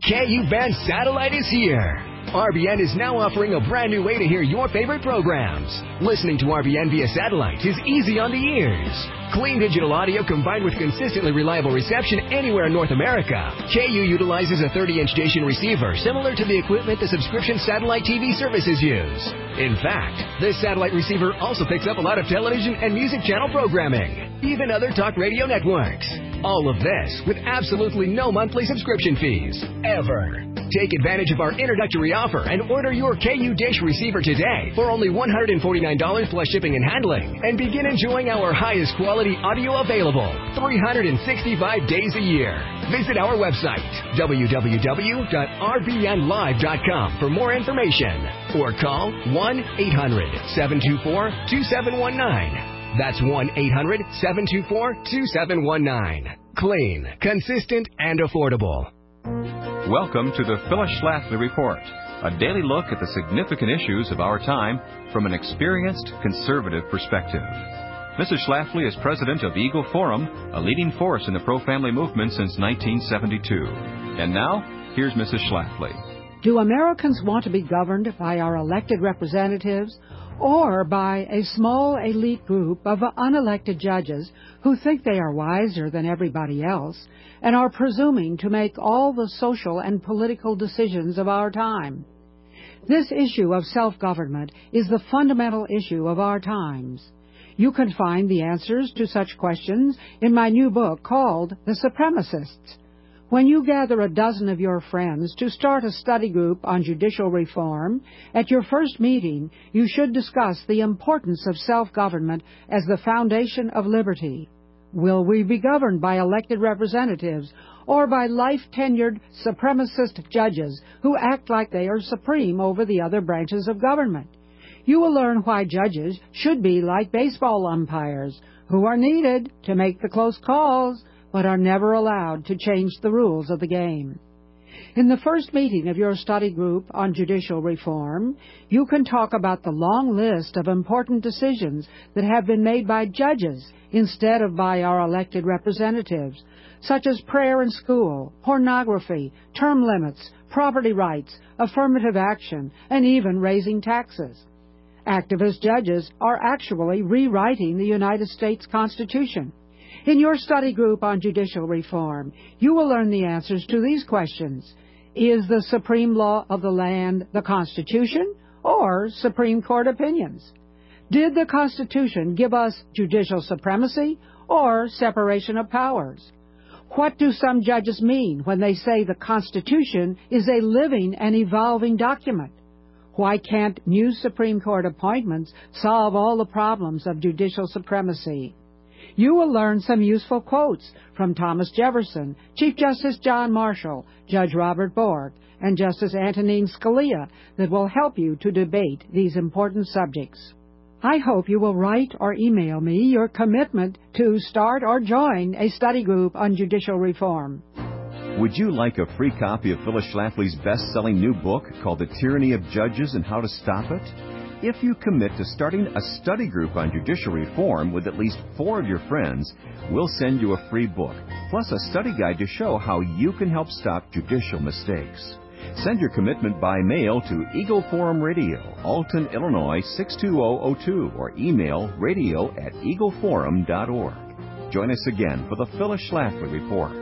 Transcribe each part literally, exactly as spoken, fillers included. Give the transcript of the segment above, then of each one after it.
K U Band Satellite is here. R B N is now offering a brand new way to hear your favorite programs. Listening to R B N via satellite is easy on the ears. Clean digital audio combined with consistently reliable reception anywhere in North America. K U utilizes a thirty-inch dish and receiver similar to the equipment the subscription satellite T V services use. In fact, this satellite receiver also picks up a lot of television and music channel programming, even other talk radio networks. All of this with absolutely no monthly subscription fees, ever. Take advantage of our introductory offer and order your K U dish receiver today for only one hundred forty-nine dollars plus shipping and handling, and begin enjoying our highest quality audio available three hundred sixty-five days a year. Visit our website, w w w dot r b n live dot com for more information, or call one eight hundred, seven two four, two seven one nine. That's one eight hundred, seven two four, two seven one nine. Clean, consistent, and affordable. Welcome to the Phyllis Schlafly Report, a daily look at the significant issues of our time from an experienced conservative perspective. Missus Schlafly is president of Eagle Forum, a leading force in the pro-family movement since nineteen seventy-two. And now, here's Missus Schlafly. Do Americans want to be governed by our elected representatives or by a small elite group of unelected judges who think they are wiser than everybody else and are presuming to make all the social and political decisions of our time? This issue of self-government is the fundamental issue of our times. You can find the answers to such questions in my new book called The Supremacists. When you gather a dozen of your friends to start a study group on judicial reform, at your first meeting, you should discuss the importance of self-government as the foundation of liberty. Will we be governed by elected representatives or by life-tenured supremacist judges who act like they are supreme over the other branches of government? You will learn why judges should be like baseball umpires, who are needed to make the close calls, but are never allowed to change the rules of the game. In the first meeting of your study group on judicial reform, you can talk about the long list of important decisions that have been made by judges instead of by our elected representatives, such as prayer in school, pornography, term limits, property rights, affirmative action, and even raising taxes. Activist judges are actually rewriting the United States Constitution. In your study group on judicial reform, you will learn the answers to these questions. Is the supreme law of the land the Constitution or Supreme Court opinions? Did the Constitution give us judicial supremacy or separation of powers? What do some judges mean when they say the Constitution is a living and evolving document? Why can't new Supreme Court appointments solve all the problems of judicial supremacy? You will learn some useful quotes from Thomas Jefferson, Chief Justice John Marshall, Judge Robert Bork, and Justice Antonin Scalia that will help you to debate these important subjects. I hope you will write or email me your commitment to start or join a study group on judicial reform. Would you like a free copy of Phyllis Schlafly's best-selling new book called The Tyranny of Judges and How to Stop It? If you commit to starting a study group on judicial reform with at least four of your friends, we'll send you a free book, plus a study guide to show how you can help stop judicial mistakes. Send your commitment by mail to Eagle Forum Radio, Alton, Illinois six two zero zero two, or email radio at eagle forum dot org. Join us again for the Phyllis Schlafly Report.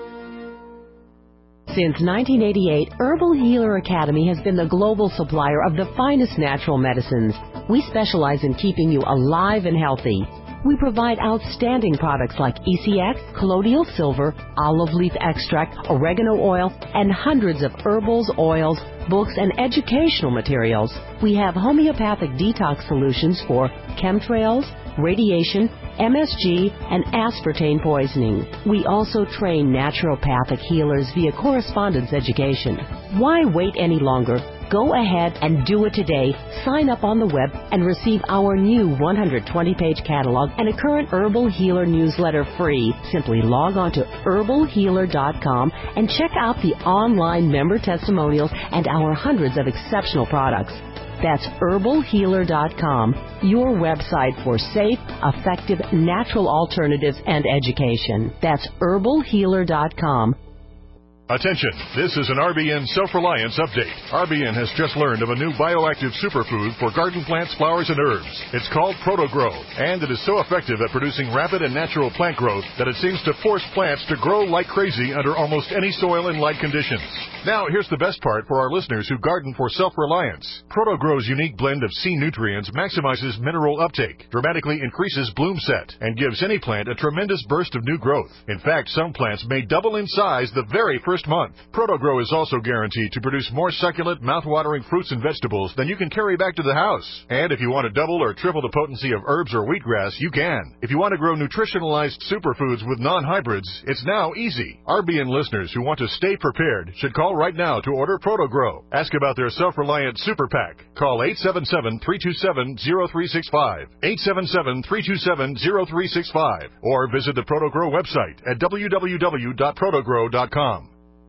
Since nineteen eighty-eight, Herbal Healer Academy has been the global supplier of the finest natural medicines. We specialize in keeping you alive and healthy. We provide outstanding products like E C X, colloidal silver, olive leaf extract, oregano oil, and hundreds of herbals, oils, books, and educational materials. We have homeopathic detox solutions for chemtrails, radiation, M S G, and aspartame poisoning. We also train naturopathic healers via correspondence education. Why wait any longer? Go ahead and do it today. Sign up on the web and receive our new one hundred twenty page catalog and a current Herbal Healer newsletter free. Simply log on to herbal healer dot com and check out the online member testimonials and our hundreds of exceptional products. That's herbal healer dot com, your website for safe, effective, natural alternatives and education. That's herbal healer dot com. Attention, this is an R B N Self-Reliance update. R B N has just learned of a new bioactive superfood for garden plants, flowers, and herbs. It's called ProtoGrow, and it is so effective at producing rapid and natural plant growth that it seems to force plants to grow like crazy under almost any soil and light conditions. Now, here's the best part for our listeners who garden for self-reliance. ProtoGrow's unique blend of C nutrients maximizes mineral uptake, dramatically increases bloom set, and gives any plant a tremendous burst of new growth. In fact, some plants may double in size the very first month. ProtoGrow is also guaranteed to produce more succulent, mouth-watering fruits and vegetables than you can carry back to the house. And if you want to double or triple the potency of herbs or wheatgrass, you can. If you want to grow nutritionalized superfoods with non-hybrids, it's now easy. R B N listeners who want to stay prepared should call right now to order ProtoGrow. Ask about their self-reliant super pack. Call eight seven seven, three two seven, zero three six five, eight seven seven, three two seven, zero three six five, or visit the ProtoGrow website at w w w dot protogrow dot com.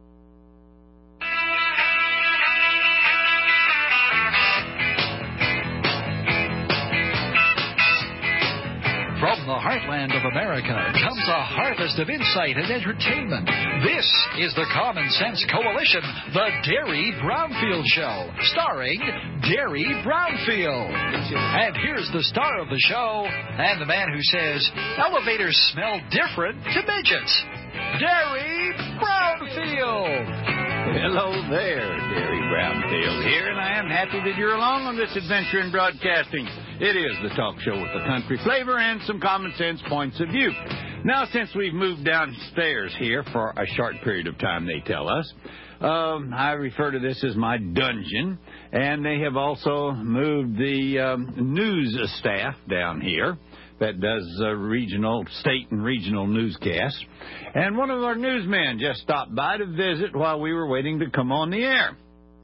From the heartland of America comes a harvest of insight and entertainment. This is the Common Sense Coalition, the Derry Brownfield Show, starring Derry Brownfield. And here's the star of the show, and the man who says elevators smell different to midgets, Derry Brownfield. Hello there, Derry Brownfield here, and I am happy that you're along on this adventure in broadcasting. It is the talk show with a country flavor and some common sense points of view. Now, since we've moved downstairs here for a short period of time, they tell us, um, I refer to this as my dungeon, and they have also moved the um, news staff down here that does uh, regional, state and regional newscasts. And one of our newsmen just stopped by to visit while we were waiting to come on the air.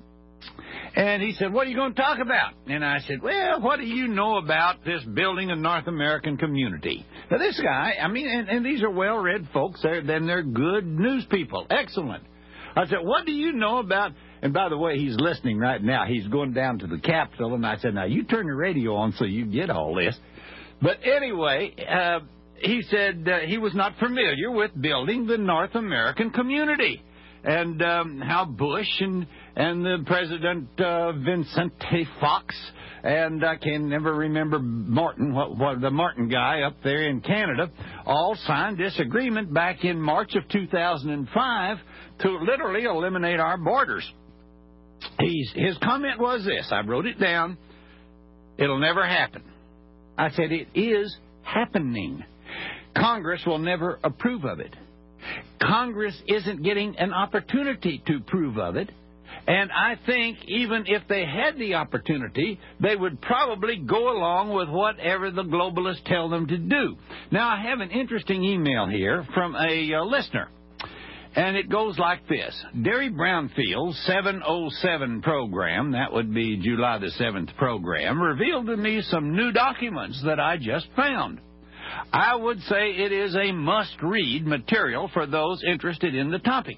And he said, what are you going to talk about? And I said, well, what do you know about this building a North American community? Now, this guy, I mean, and, and these are well-read folks, they're, then they're good news people. Excellent. I said, what do you know about, and by the way, he's listening right now. He's going down to the Capitol, and I said, now, you turn the radio on so you get all this. But anyway, uh, he said uh, he was not familiar with building the North American community. And um, how Bush and and the President uh, Vicente Fox and I can never remember Martin, what, what the Martin guy up there in Canada, all signed this agreement back in March of two thousand five to literally eliminate our borders. He's, his comment was this. I wrote it down. It'll never happen. I said it is happening. Congress will never approve of it. Congress isn't getting an opportunity to approve of it. And I think even if they had the opportunity, they would probably go along with whatever the globalists tell them to do. Now, I have an interesting email here from a uh, listener. And it goes like this. Derry Brownfield's seven oh seven program, that would be July the seventh program, revealed to me some new documents that I just found. I would say it is a must-read material for those interested in the topic.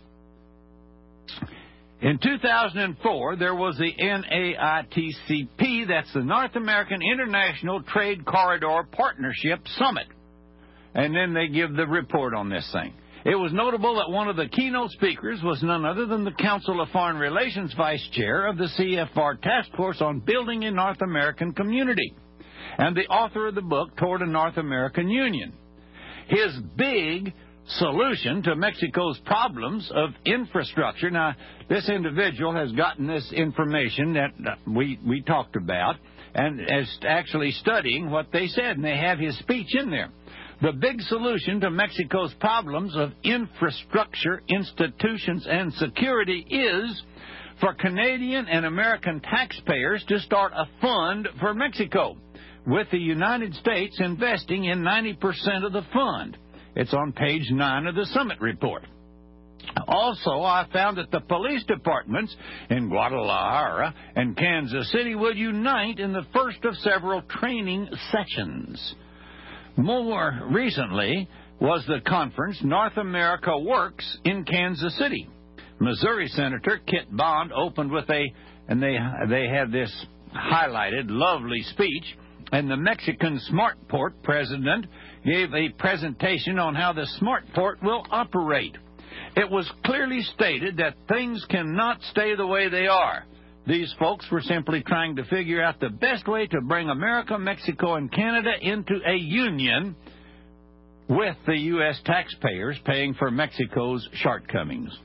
In two thousand four, there was the N A I T C P, that's the North American International Trade Corridor Partnership Summit. And then they give the report on this thing. It was notable that one of the keynote speakers was none other than the Council of Foreign Relations Vice Chair of the C F R Task Force on Building a North American Community, and the author of the book, Toward a North American Union. His big solution to Mexico's problems of infrastructure. Now, this individual has gotten this information that we, we talked about and is actually studying what they said, and they have his speech in there. The big solution to Mexico's problems of infrastructure, institutions, and security is for Canadian and American taxpayers to start a fund for Mexico, with the United States investing in ninety percent of the fund. It's on page nine of the summit report. Also, I found that the police departments in Guadalajara and Kansas City would unite in the first of several training sessions. More recently was the conference North America Works in Kansas City. Missouri Senator Kit Bond opened with a, and they they had this highlighted, lovely speech, and the Mexican Smartport president gave a presentation on how the Smartport will operate. It was clearly stated that things cannot stay the way they are. These folks were simply trying to figure out the best way to bring America, Mexico, and Canada into a union with the U S taxpayers paying for Mexico's shortcomings.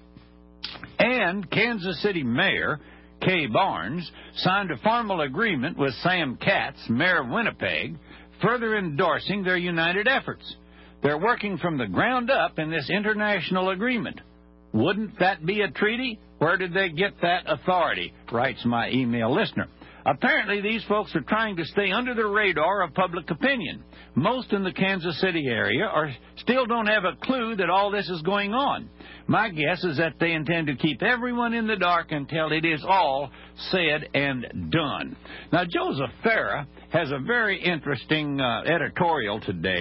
And Kansas City Mayor Kay Barnes signed a formal agreement with Sam Katz, Mayor of Winnipeg, further endorsing their united efforts. They're working from the ground up in this international agreement. Wouldn't that be a treaty? Where did they get that authority? Writes my email listener. Apparently, these folks are trying to stay under the radar of public opinion. Most in the Kansas City area are still don't have a clue that all this is going on. My guess is that they intend to keep everyone in the dark until it is all said and done. Now, Joseph Farah has a very interesting uh, editorial today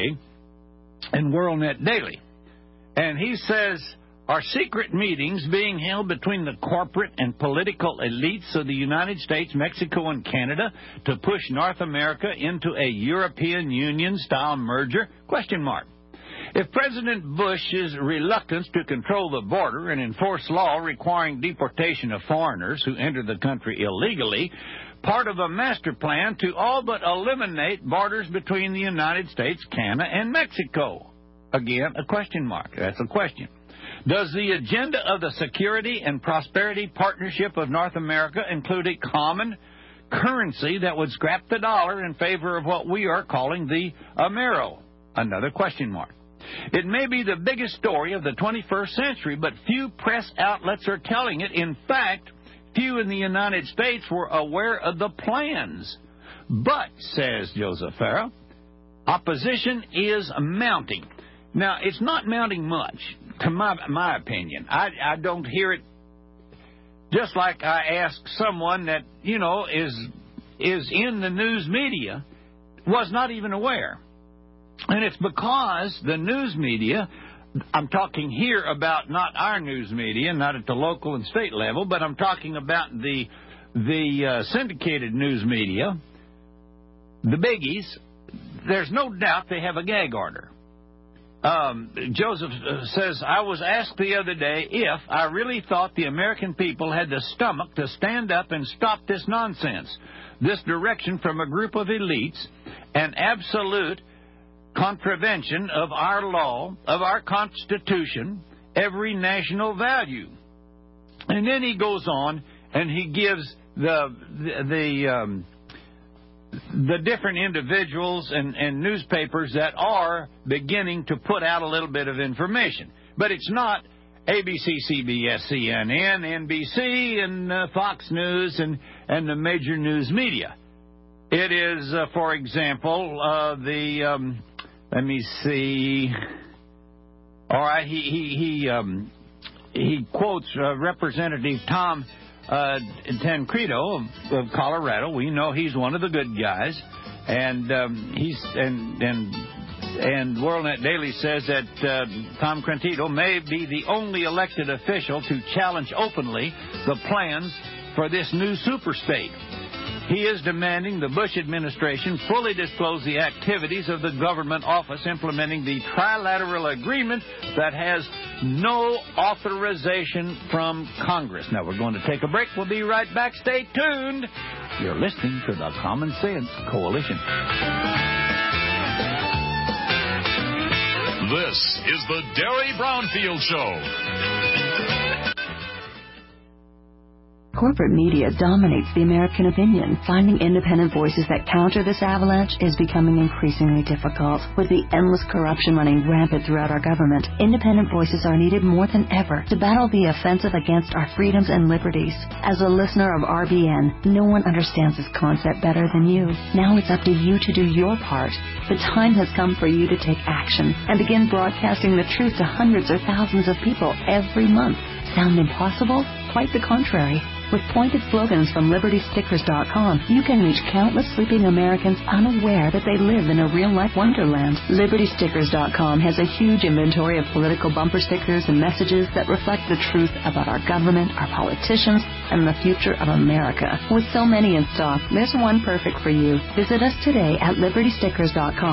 in WorldNet Daily. And he says, are secret meetings being held between the corporate and political elites of the United States, Mexico, and Canada to push North America into a European Union-style merger? Question mark. If President Bush's reluctance to control the border and enforce law requiring deportation of foreigners who enter the country illegally, part of a master plan to all but eliminate borders between the United States, Canada, and Mexico? Again, a question mark. That's a question. Does the agenda of the Security and Prosperity Partnership of North America include a common currency that would scrap the dollar in favor of what we are calling the Amero? Another question mark. It may be the biggest story of the twenty-first century, but few press outlets are telling it. In fact, few in the United States were aware of the plans. But, says Joseph Farah, opposition is mounting. Now, it's not mounting much, to my my opinion. I, I don't hear it. Just like I asked someone that, you know, is is in the news media, was not even aware. And it's because the news media, I'm talking here about not our news media, not at the local and state level, but I'm talking about the the uh, syndicated news media, the biggies. There's no doubt they have a gag order. Um, Joseph uh, says, I was asked the other day if I really thought the American people had the stomach to stand up and stop this nonsense, this direction from a group of elites, an absolute contravention of our law, of our Constitution, every national value. And then he goes on and he gives the the, the um, the different individuals and, and newspapers that are beginning to put out a little bit of information. But it's not A B C, C B S, C N N, N B C, and uh, Fox News, and, and the major news media. It is, uh, for example, uh, the, um, let me see, all right, he, he, he, um, he quotes uh, Representative Tom Uh, Tancredo of, of Colorado. We know he's one of the good guys, and um, he's and and and WorldNet Daily says that uh, Tom Tancredo may be the only elected official to challenge openly the plans for this new superstate. He is demanding the Bush administration fully disclose the activities of the government office implementing the trilateral agreement that has no authorization from Congress. Now, we're going to take a break. We'll be right back. Stay tuned. You're listening to the Common Sense Coalition. This is the Derry Brownfield Show. Corporate media dominates the American opinion. Finding independent voices that counter this avalanche is becoming increasingly difficult. With the endless corruption running rampant throughout our government, independent voices are needed more than ever to battle the offensive against our freedoms and liberties. As a listener of R B N, no one understands this concept better than you. Now it's up to you to do your part. The time has come for you to take action and begin broadcasting the truth to hundreds or thousands of people every month. Sound impossible? Quite the contrary. With pointed slogans from Liberty Stickers dot com, you can reach countless sleeping Americans unaware that they live in a real-life wonderland. Liberty Stickers dot com has a huge inventory of political bumper stickers and messages that reflect the truth about our government, our politicians, and the future of America. With so many in stock, there's one perfect for you. Visit us today at Liberty Stickers dot com.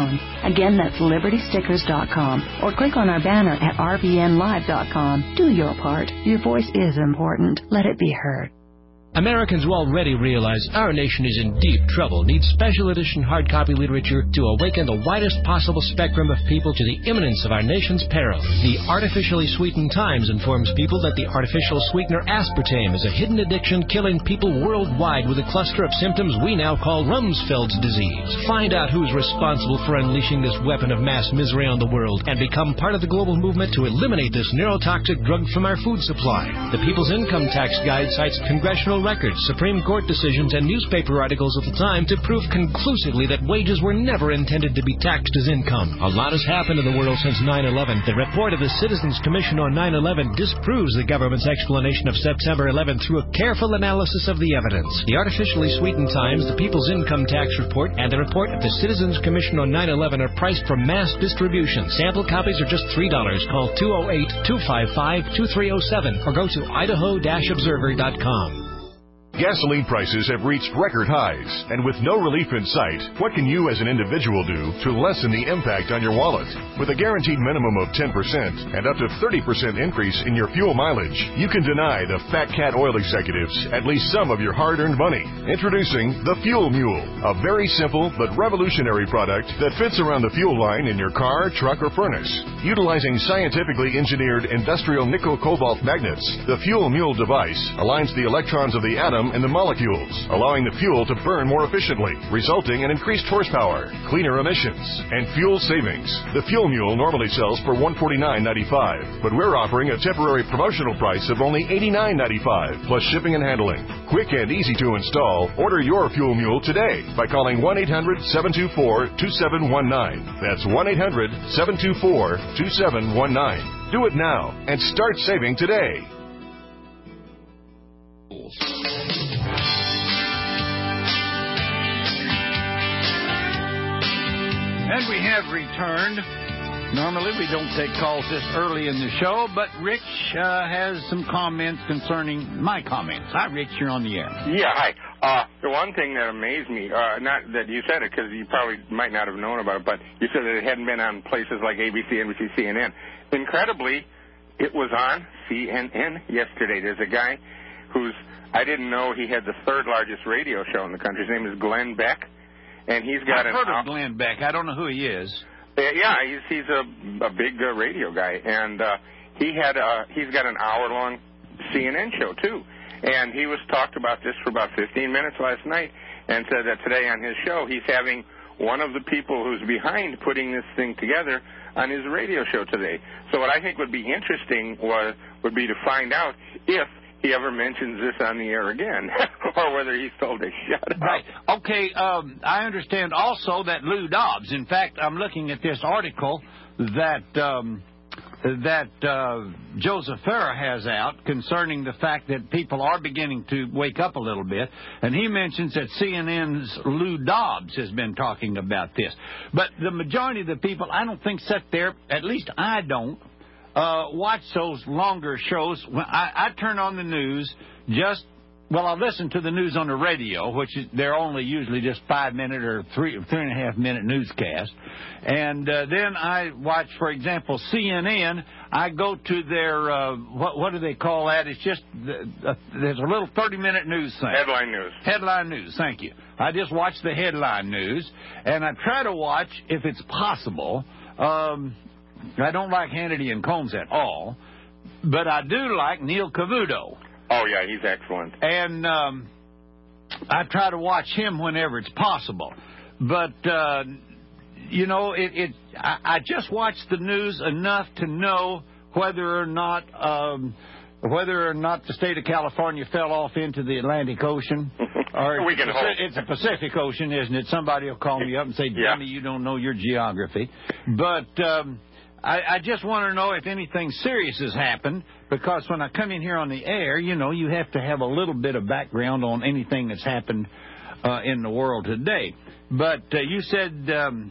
Again, that's liberty stickers dot com or click on our banner at r b n live dot com. Do your part. Your voice is important. Let it be heard. Americans will already realize our nation is in deep trouble, needs special edition hard copy literature to awaken the widest possible spectrum of people to the imminence of our nation's peril. The Artificially Sweetened Times informs people that the artificial sweetener aspartame is a hidden addiction killing people worldwide with a cluster of symptoms we now call Rumsfeld's disease. Find out who's responsible for unleashing this weapon of mass misery on the world and become part of the global movement to eliminate this neurotoxic drug from our food supply. The People's Income Tax Guide cites congressional records, Supreme Court decisions, and newspaper articles of the time to prove conclusively that wages were never intended to be taxed as income. A lot has happened in the world since nine eleven. The report of the Citizens Commission on nine eleven disproves the government's explanation of September eleventh through a careful analysis of the evidence. The Artificially Sweetened Times, the People's Income Tax Report, and the report of the Citizens Commission on nine eleven are priced for mass distribution. Sample copies are just three dollars. Call two oh eight, two five five, two three oh seven or go to idaho dash observer dot com. Gasoline prices have reached record highs, and with no relief in sight, what can you as an individual do to lessen the impact on your wallet? With a guaranteed minimum of ten percent and up to thirty percent increase in your fuel mileage, you can deny the Fat Cat oil executives at least some of your hard-earned money. Introducing the Fuel Mule, a very simple but revolutionary product that fits around the fuel line in your car, truck, or furnace. Utilizing scientifically engineered industrial nickel-cobalt magnets, the Fuel Mule device aligns the electrons of the atom and the molecules, allowing the fuel to burn more efficiently, resulting in increased horsepower, cleaner emissions, and fuel savings. The Fuel Mule normally sells for one hundred forty-nine dollars and ninety-five cents, but we're offering a temporary promotional price of only eighty-nine dollars and ninety-five cents, plus shipping and handling. Quick and easy to install. Order your Fuel Mule today by calling one eight hundred, seven two four, two seven one nine. That's one eight hundred, seven two four, two seven one nine. Do it now and start saving today. And we have returned. Normally we don't take calls this early in the show, but Rich uh, has some comments concerning my comments. Hi, Rich, you're on the air. Yeah, hi. Uh, the one thing that amazed me, uh, not that you said it because you probably might not have known about it, but you said that it hadn't been on places like A B C, N B C, C N N. Incredibly, it was on C N N yesterday. There's a guy who's, I didn't know he had the third largest radio show in the country. His name is Glenn Beck. And he's got I've an heard of Glenn Beck. I don't know who he is. Uh, yeah, he's he's a, a big uh, radio guy, and uh, he had uh, he's got an hour-long C N N show too. And he was talked about this for about fifteen minutes last night, and said that today on his show he's having one of the people who's behind putting this thing together on his radio show today. So what I think would be interesting was would be to find out if he ever mentions this on the air again, or whether he's told to shut up. Right. Okay, um, I understand also that Lou Dobbs, in fact, I'm looking at this article that um, that uh, Joseph Farah has out concerning the fact that people are beginning to wake up a little bit, and he mentions that C N N's Lou Dobbs has been talking about this. But the majority of the people, I don't think, sit there, at least I don't, Uh, watch those longer shows. When I, I turn on the news, just, well, I listen to the news on the radio, which is, they're only usually just five minute or three, three and a half minute newscast. And uh, then I watch, for example, C N N. I go to their, uh, what, what do they call that? It's just, uh, there's a little thirty minute news thing. Headline news. Headline news, thank you. I just watch the headline news, and I try to watch, if it's possible, um, I don't like Hannity and Combs at all, but I do like Neil Cavuto. Oh, yeah, he's excellent. And um, I try to watch him whenever it's possible. But, uh, you know, it, it I, I just watch the news enough to know whether or not um, whether or not the state of California fell off into the Atlantic Ocean. Or we can it's, hope. It's a Pacific Ocean, isn't it? Somebody will call me up and say, yeah. Dummy, you don't know your geography. But um, I, I just want to know if anything serious has happened, because when I come in here on the air, you know, you have to have a little bit of background on anything that's happened uh, in the world today. But uh, you said, um,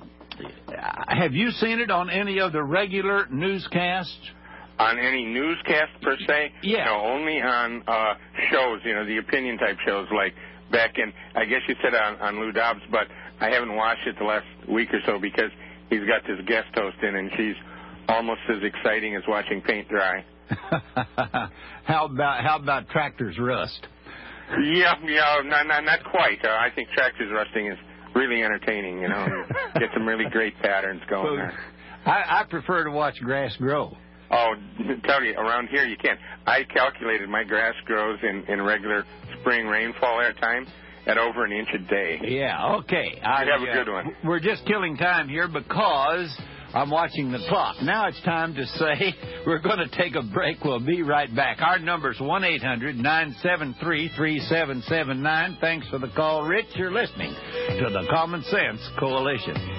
have you seen it on any of the regular newscasts? On any newscast per se? Yeah. No, only on uh, shows, you know, the opinion type shows like back in, I guess you said on, on Lou Dobbs, but I haven't watched it the last week or so because he's got this guest host in, and she's almost as exciting as watching paint dry. how about how about Tractors Rust? Yeah, yeah, not not, not quite. Uh, I think Tractors Rusting is really entertaining. You know, get some really great patterns going well, there. I, I prefer to watch grass grow. Oh, tell you, around here you can't. I calculated my grass grows in, in regular spring rainfall air time at over an inch a day. Yeah, okay. I you have uh, a good one. We're just killing time here because I'm watching the clock. Now it's time to say we're going to take a break. We'll be right back. Our number's one eight hundred nine seven three three seven seven nine. Thanks for the call, Rich. You're listening to the Common Sense Coalition.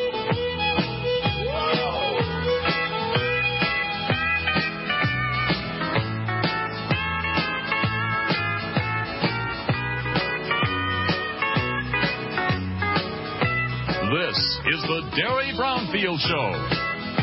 This is the Derry Brownfield Show.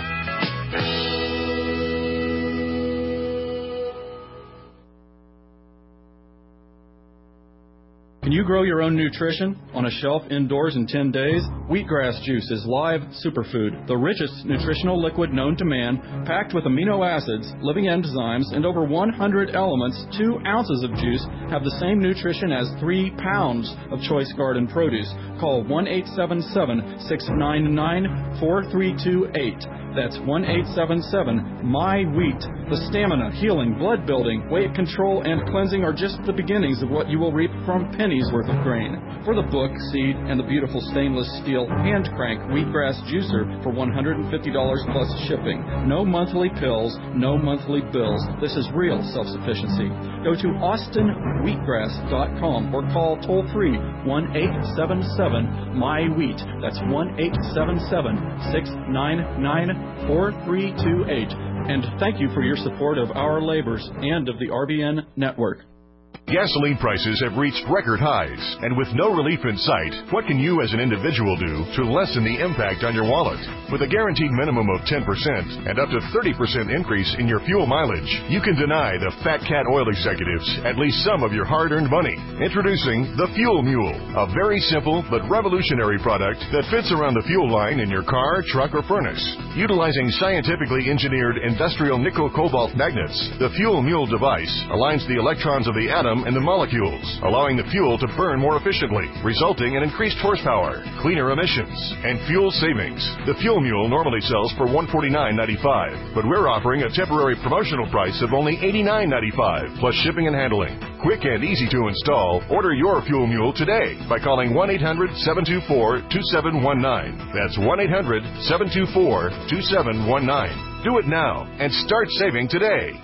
Can you grow your own nutrition on a shelf indoors in ten days? Wheatgrass juice is live superfood, the richest nutritional liquid known to man, packed with amino acids, living enzymes, and over one hundred elements. Two ounces of juice have the same nutrition as three pounds of choice garden produce. Call one eight seven seven, six nine nine, four three two eight. That's one eight seven seven, M Y Wheat. The stamina, healing, blood building, weight control, and cleansing are just the beginnings of what you will reap from pennies worth of grain. For the book, seed, and the beautiful stainless steel hand crank wheatgrass juicer for one hundred fifty dollars plus shipping. No monthly pills, no monthly bills. This is real self-sufficiency. Go to austin wheatgrass dot com or call toll free one eight seven seven, M Y Wheat. That's one eight seven seven, six nine nine, four three two eight. And thank you for your support of our labors and of the R B N network. Gasoline prices have reached record highs, and with no relief in sight, what can you as an individual do to lessen the impact on your wallet? With a guaranteed minimum of ten percent and up to thirty percent increase in your fuel mileage, you can deny the Fat Cat oil executives at least some of your hard-earned money. Introducing the Fuel Mule, a very simple but revolutionary product that fits around the fuel line in your car, truck, or furnace. Utilizing scientifically engineered industrial nickel-cobalt magnets, the Fuel Mule device aligns the electrons of the atom and the molecules, allowing the fuel to burn more efficiently, resulting in increased horsepower, cleaner emissions, and fuel savings. The Fuel Mule normally sells for one hundred forty-nine ninety-five, but we're offering a temporary promotional price of only eighty-nine ninety-five, plus shipping and handling. Quick and easy to install. Order your Fuel Mule today by calling one eight hundred seven two four two seven one nine. That's one eight hundred seven two four two seven one nine. Do it now and start saving today.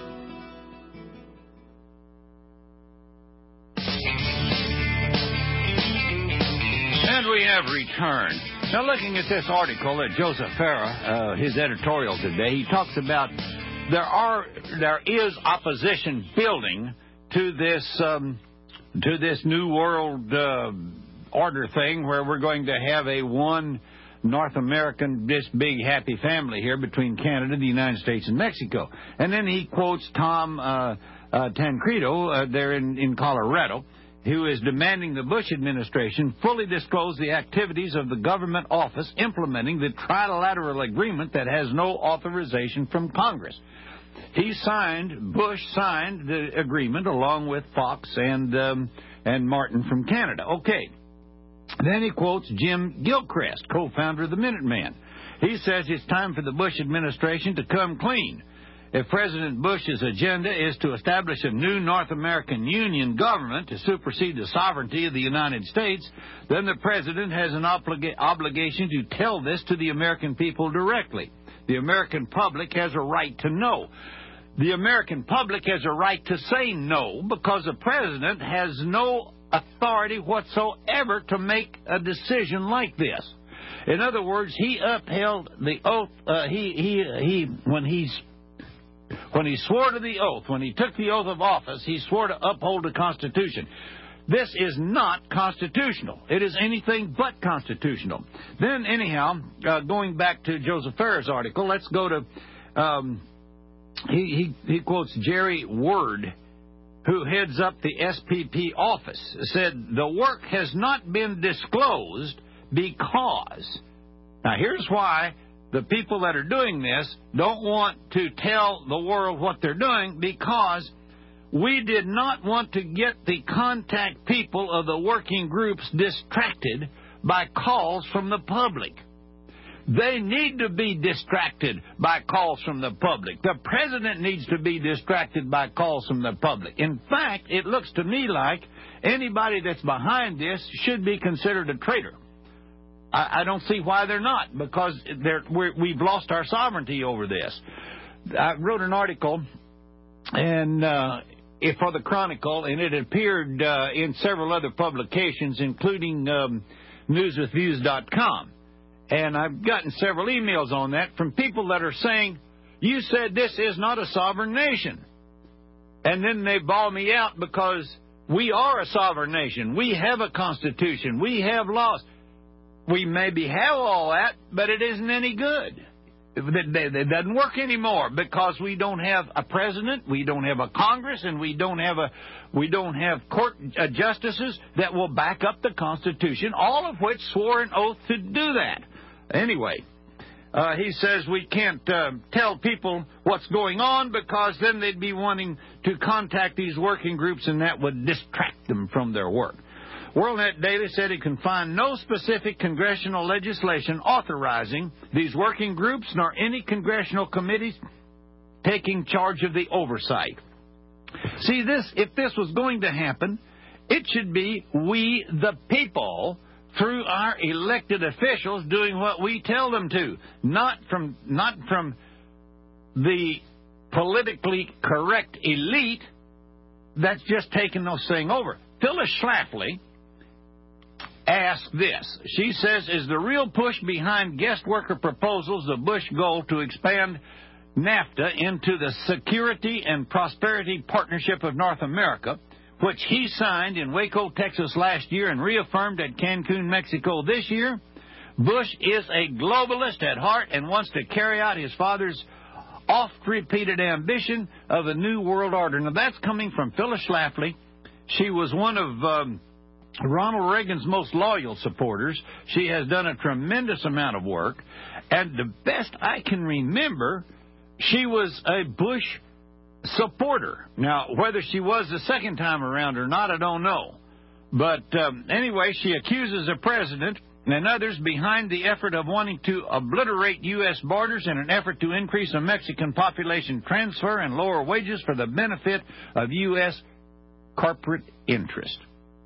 And we have returned. Now, looking at this article that Joseph Farah, uh, his editorial today, he talks about there are there is opposition building to this um, to this new world uh, order thing, where we're going to have a one North American, this big happy family here between Canada, the United States, and Mexico. And then he quotes Tom uh, uh, Tancredo uh, there in, in Colorado, who is demanding the Bush administration fully disclose the activities of the government office implementing the trilateral agreement that has no authorization from Congress. He signed, Bush signed the agreement along with Fox and um, and Martin from Canada. Okay. Then he quotes Jim Gilchrist, co-founder of the Minuteman. He says it's time for the Bush administration to come clean. If President Bush's agenda is to establish a new North American Union government to supersede the sovereignty of the United States, then the president has an obliga- obligation to tell this to the American people directly. The American public has a right to know. The American public has a right to say no, because the president has no authority whatsoever to make a decision like this. In other words, he upheld the oath. Uh, he he he when he's when he swore to the oath, when he took the oath of office, he swore to uphold the Constitution. This is not constitutional. It is anything but constitutional. Then, anyhow, uh, going back to Joseph Farah's article, let's go to, um, he, he, he quotes Jerry Word, who heads up the S P P office, said, the work has not been disclosed because Now, here's why the people that are doing this don't want to tell the world what they're doing, because we did not want to get the contact people of the working groups distracted by calls from the public. They need to be distracted by calls from the public. The president needs to be distracted by calls from the public. In fact, it looks to me like anybody that's behind this should be considered a traitor. I, I don't see why they're not, because they're, we're, we've lost our sovereignty over this. I wrote an article and uh, for the Chronicle, and it appeared uh, in several other publications, including um, news with views dot com. And I've gotten several emails on that from people that are saying, you said this is not a sovereign nation. And then they bawl me out because we are a sovereign nation. We have a constitution. We have laws. We maybe have all that, but it isn't any good. It doesn't work anymore because we don't have a president, we don't have a Congress, and we don't have a we don't have court justices that will back up the Constitution, all of which swore an oath to do that. Anyway, uh, he says we can't uh, tell people what's going on because then they'd be wanting to contact these working groups, and that would distract them from their work. WorldNet Daily said it can find no specific congressional legislation authorizing these working groups nor any congressional committees taking charge of the oversight. See, this if this was going to happen, it should be we, the people, through our elected officials doing what we tell them to, not from not from the politically correct elite that's just taking this thing over. Phyllis Schlafly asked this. She says, is the real push behind guest worker proposals the Bush goal to expand NAFTA into the Security and Prosperity Partnership of North America, which he signed in Waco, Texas last year and reaffirmed at Cancun, Mexico this year? Bush is a globalist at heart and wants to carry out his father's oft-repeated ambition of a new world order. Now, that's coming from Phyllis Schlafly. She was one of um, Ronald Reagan's most loyal supporters. She has done a tremendous amount of work. And the best I can remember, she was a Bush supporter. Now, whether she was the second time around or not, I don't know. But um, anyway, she accuses the president and others behind the effort of wanting to obliterate U S borders in an effort to increase the Mexican population transfer and lower wages for the benefit of U S corporate interest.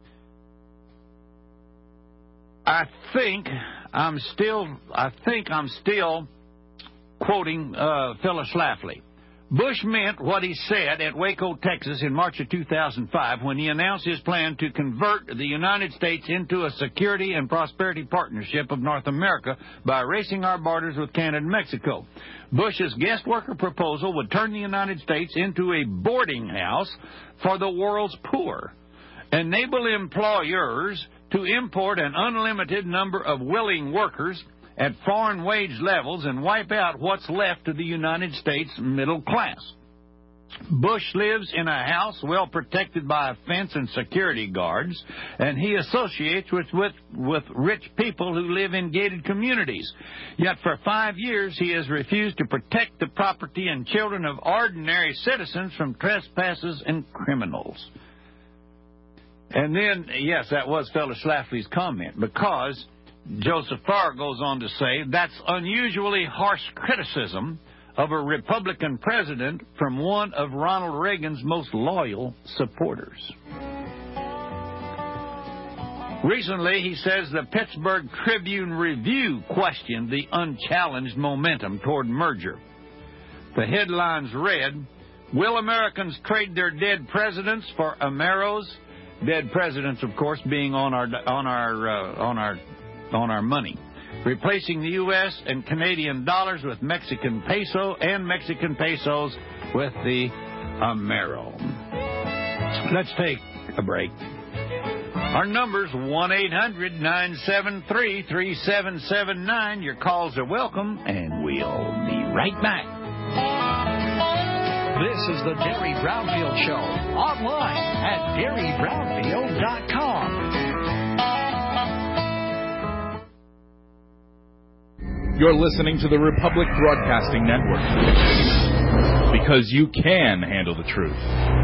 I think I'm still I think I'm still quoting uh, Phyllis Schlafly. Bush meant what he said at Waco, Texas in March of two thousand five when he announced his plan to convert the United States into a security and prosperity partnership of North America by erasing our borders with Canada and Mexico. Bush's guest worker proposal would turn the United States into a boarding house for the world's poor, enable employers to import an unlimited number of willing workers at foreign wage levels and wipe out what's left of the United States middle class. Bush lives in a house well protected by a fence and security guards, and he associates with, with, with rich people who live in gated communities. Yet for five years he has refused to protect the property and children of ordinary citizens from trespassers and criminals. And then, yes, that was Phyllis Schlafly's comment, because Joseph Farr goes on to say that's unusually harsh criticism of a Republican president from one of Ronald Reagan's most loyal supporters. Recently, he says the Pittsburgh Tribune Review questioned the unchallenged momentum toward merger. The headlines read, "Will Americans trade their dead presidents for Ameros?" Dead presidents, of course, being on our on our uh, on our on our money, replacing the U S and Canadian dollars with Mexican peso and Mexican pesos with the Amero. Let's take a break. Our number's one eight hundred nine seven three three seven seven nine. Your calls are welcome, and we'll be right back. This is the Derry Brownfield Show, online at Derry Brownfield dot com. You're listening to the Republic Broadcasting Network. Because you can handle the truth.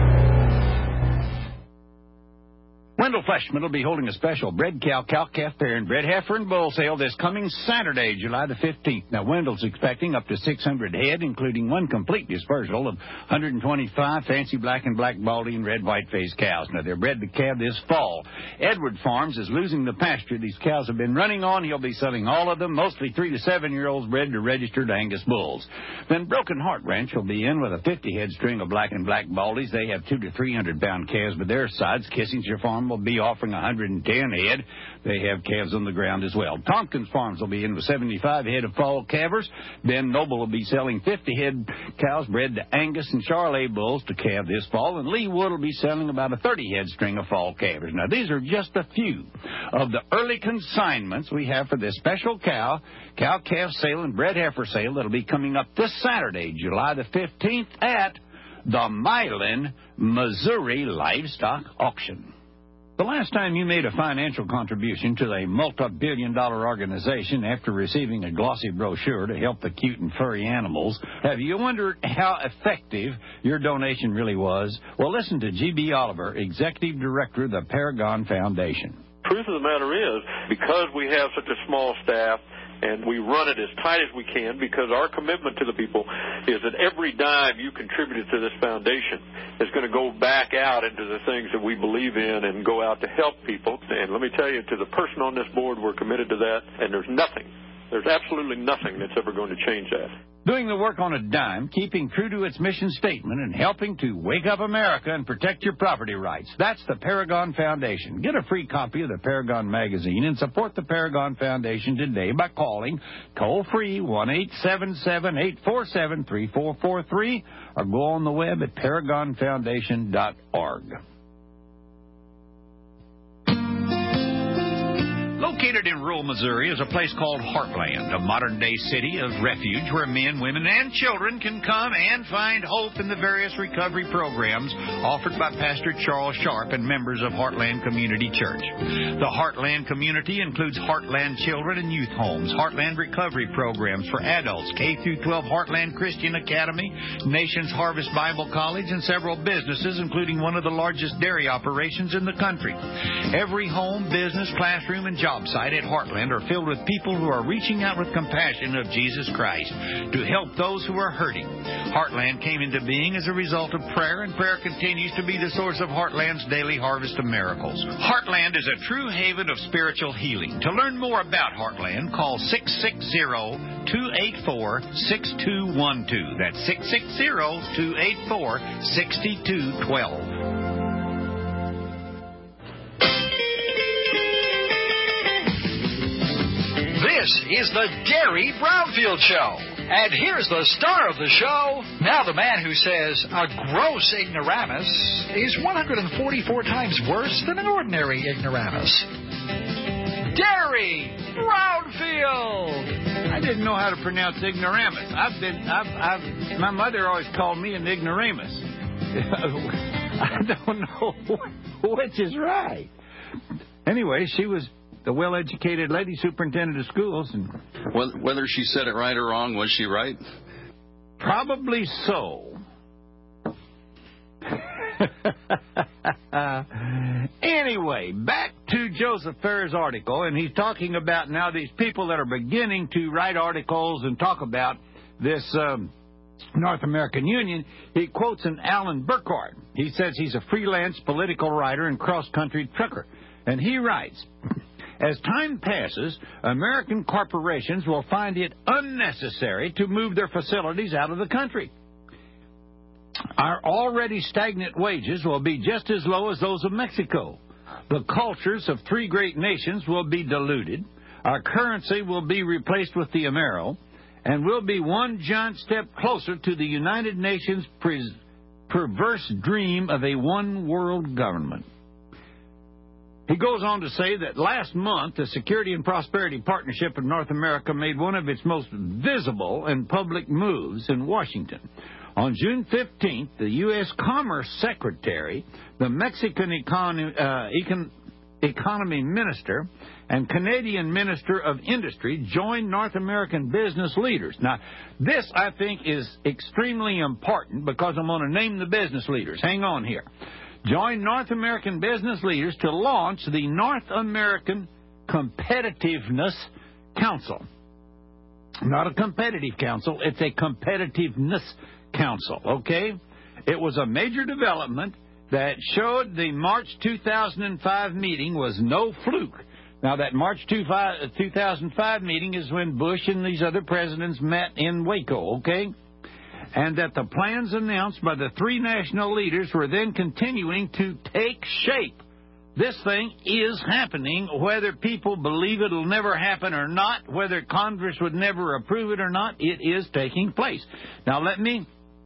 Wendell Fleshman will be holding a special bred cow, cow-calf pair, and bred heifer and bull sale this coming Saturday, July the fifteenth. Now, Wendell's expecting up to six hundred head, including one complete dispersal of one hundred twenty-five fancy black and black baldy and red white-faced cows. Now, they're bred to calve this fall. Edward Farms is losing the pasture these cows have been running on. He'll be selling all of them, mostly three to seven-year-olds bred to registered Angus bulls. Then Broken Heart Ranch will be in with a fifty-head string of black and black baldies. They have two to three hundred pound calves by their sides. Kissingshire Farm will be offering one hundred ten head. They have calves on the ground as well. Tompkins Farms will be in with seventy-five head of fall calvers. Ben Noble will be selling fifty head cows bred to Angus and Charolais bulls to calve this fall. And Lee Wood will be selling about a thirty head string of fall calvers. Now, these are just a few of the early consignments we have for this special cow, cow-calf sale and bred heifer sale that'll be coming up this Saturday, July the fifteenth at the Milan, Missouri Livestock Auction. The last time you made a financial contribution to a multi-billion dollar organization after receiving a glossy brochure to help the cute and furry animals, have you wondered how effective your donation really was? Well, listen to G B Oliver, Executive Director of the Paragon Foundation. Truth of the matter is, because we have such a small staff, and we run it as tight as we can, because our commitment to the people is that every dime you contributed to this foundation is going to go back out into the things that we believe in and go out to help people. And let me tell you, to the person on this board, we're committed to that, and there's nothing, there's absolutely nothing that's ever going to change that. Doing the work on a dime, keeping true to its mission statement, and helping to wake up America and protect your property rights. That's the Paragon Foundation. Get a free copy of the Paragon magazine and support the Paragon Foundation today by calling toll-free one eight seven seven, eight four seven, three four four three or go on the web at paragon foundation dot org. Located in rural Missouri is a place called Heartland, a modern-day city of refuge where men, women, and children can come and find hope in the various recovery programs offered by Pastor Charles Sharp and members of Heartland Community Church. The Heartland community includes Heartland Children and Youth Homes, Heartland Recovery Programs for adults, K through twelve Heartland Christian Academy, Nations Harvest Bible College, and several businesses, including one of the largest dairy operations in the country. Every home, business, classroom, and job site at Heartland are filled with people who are reaching out with compassion of Jesus Christ to help those who are hurting. Heartland came into being as a result of prayer, and prayer continues to be the source of Heartland's daily harvest of miracles. Heartland is a true haven of spiritual healing. To learn more about Heartland, call six six zero, two eight four, six two one two. That's six six zero, two eight four, six two one two. This is the Derry Brownfield Show. And here's the star of the show. Now the man who says a gross ignoramus is one hundred forty-four times worse than an ordinary ignoramus. Derry Brownfield. I didn't know how to pronounce ignoramus. I've been, I've, I've, my mother always called me an ignoramus. I don't know which is right. Anyway, she was the well-educated lady superintendent of schools. And whether she said it right or wrong, was she right? Probably so. Anyway, back to Joseph Fair's article, and he's talking about now these people that are beginning to write articles and talk about this um, North American Union. He quotes an Alan Burkhardt. He says he's a freelance political writer and cross-country trucker, and he writes, as time passes, American corporations will find it unnecessary to move their facilities out of the country. Our already stagnant wages will be just as low as those of Mexico. The cultures of three great nations will be diluted. Our currency will be replaced with the Amero, and we'll be one giant step closer to the United Nations' pre- perverse dream of a one-world government. He goes on to say that last month, the Security and Prosperity Partnership of North America made one of its most visible and public moves in Washington. On June fifteenth, the U S Commerce Secretary, the Mexican econ- uh, econ- Economy Minister and Canadian Minister of Industry joined North American business leaders. Now, this, I think, is extremely important because I'm going to name the business leaders. Hang on here. Joined North American business leaders to launch the North American Competitiveness Council. Not a competitive council, it's a competitiveness council, okay? It was a major development that showed the March two thousand five meeting was no fluke. Now, that March two thousand five meeting is when Bush and these other presidents met in Waco, okay? And that the plans announced by the three national leaders were then continuing to take shape. This thing is happening, whether people believe it'll never happen or not, whether Congress would never approve it or not, it is taking place. Now, let me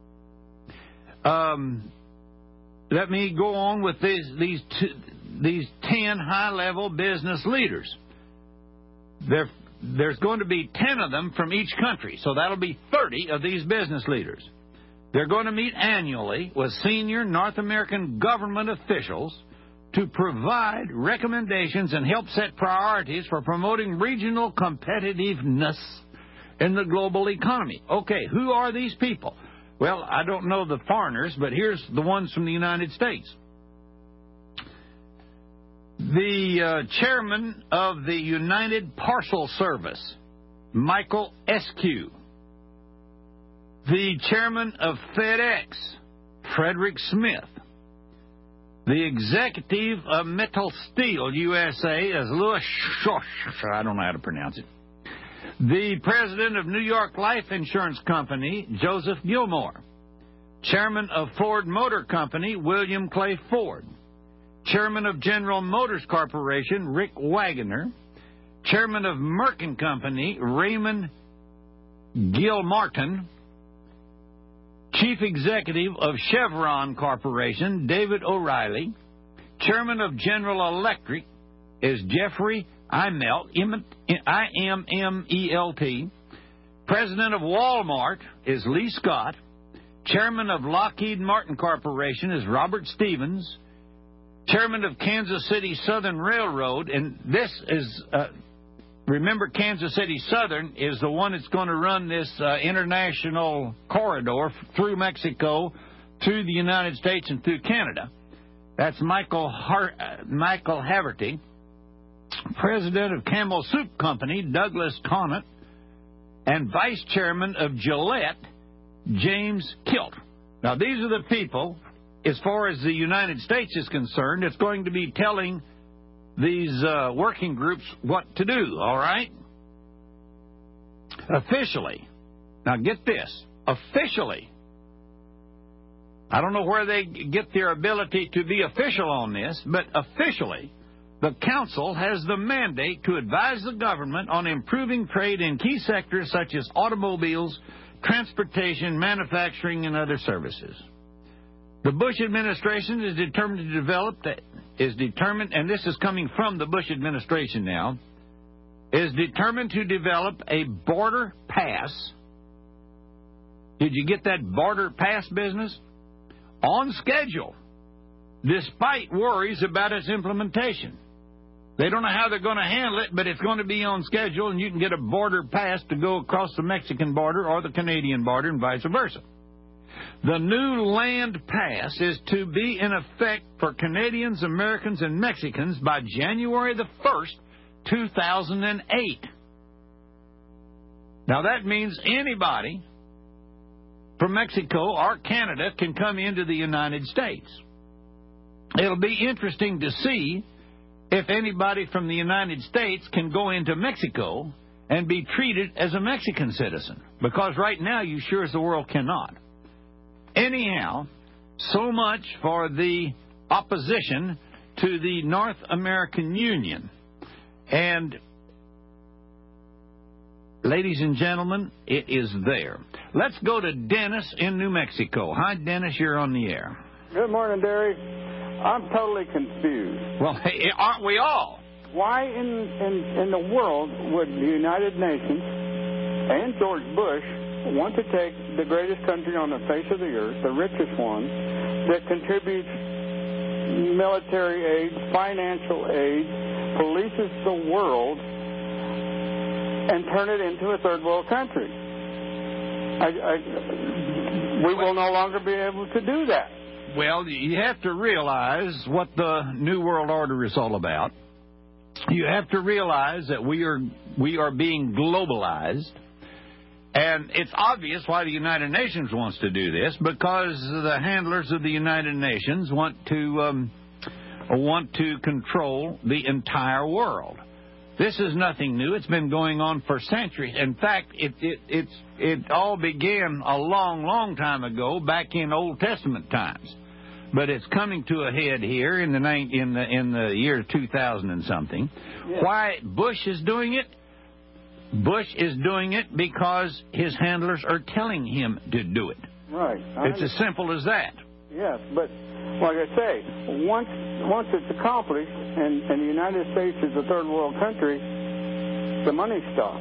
um, let me go on with these these two, these ten high-level business leaders. There, there's going to be ten of them from each country, so that'll be thirty of these business leaders. They're going to meet annually with senior North American government officials to provide recommendations and help set priorities for promoting regional competitiveness in the global economy. Okay, who are these people? Well, I don't know the foreigners, but here's the ones from the United States. The uh, chairman of the United Parcel Service, Michael Eskew. The chairman of FedEx, Frederick Smith. The executive of Metal Steel U S A is Louis Shosh. I don't know how to pronounce it. The president of New York Life Insurance Company, Joseph Gilmore. Chairman of Ford Motor Company, William Clay Ford. Chairman of General Motors Corporation, Rick Wagoner. Chairman of Merck and Company, Raymond Gilmartin. Chief Executive of Chevron Corporation, David O'Reilly. Chairman of General Electric is Jeffrey Immelt, I M M E L T. President of Walmart is Lee Scott. Chairman of Lockheed Martin Corporation is Robert Stevens. Chairman of Kansas City Southern Railroad, and this is... Uh, Remember, Kansas City Southern is the one that's going to run this uh, international corridor through Mexico to the United States and through Canada. That's Michael Har- uh, Michael Haverty. President of Camel Soup Company, Douglas Conant. And Vice Chairman of Gillette, James Kilt. Now, these are the people, as far as the United States is concerned, that's going to be telling these uh, working groups what to do, all right? Officially, now get this, officially, I don't know where they get their ability to be official on this, but officially, the Council has the mandate to advise the government on improving trade in key sectors such as automobiles, transportation, manufacturing, and other services. The Bush administration is determined to develop, the, is determined, and this is coming from the Bush administration now, is determined to develop a border pass. Did you get that border pass business? On schedule, despite worries about its implementation. They don't know how they're going to handle it, but it's going to be on schedule, and you can get a border pass to go across the Mexican border or the Canadian border and vice versa. The new land pass is to be in effect for Canadians, Americans, and Mexicans by January the first, two thousand eight. Now, that means anybody from Mexico or Canada can come into the United States. It'll be interesting to see if anybody from the United States can go into Mexico and be treated as a Mexican citizen, because right now you sure as the world cannot. Anyhow, so much for the opposition to the North American Union. And, ladies and gentlemen, it is there. Let's go to Dennis in New Mexico. Hi, Dennis, you're on the air. Good morning, Derry. I'm totally confused. Well, aren't we all? Why in, in, in the world would the United Nations and George Bush want to take the greatest country on the face of the earth, the richest one, that contributes military aid, financial aid, polices the world, and turn it into a third world country. I, I, we will no longer be able to do that. Well, you have to realize what the New World Order is all about. You have to realize that we are we are being globalized. And it's obvious why the United Nations wants to do this, because the handlers of the United Nations want to um, want to control the entire world. This is nothing new. It's been going on for centuries. In fact, it it it's it all began a long, long time ago, back in Old Testament times. But it's coming to a head here in the in the in the year two thousand and something. Yeah. Why Bush is doing it? Bush is doing it because his handlers are telling him to do it. Right. It's as simple as that. Yes, but like I say, once once it's accomplished and, and the United States is a third world country, the money stops.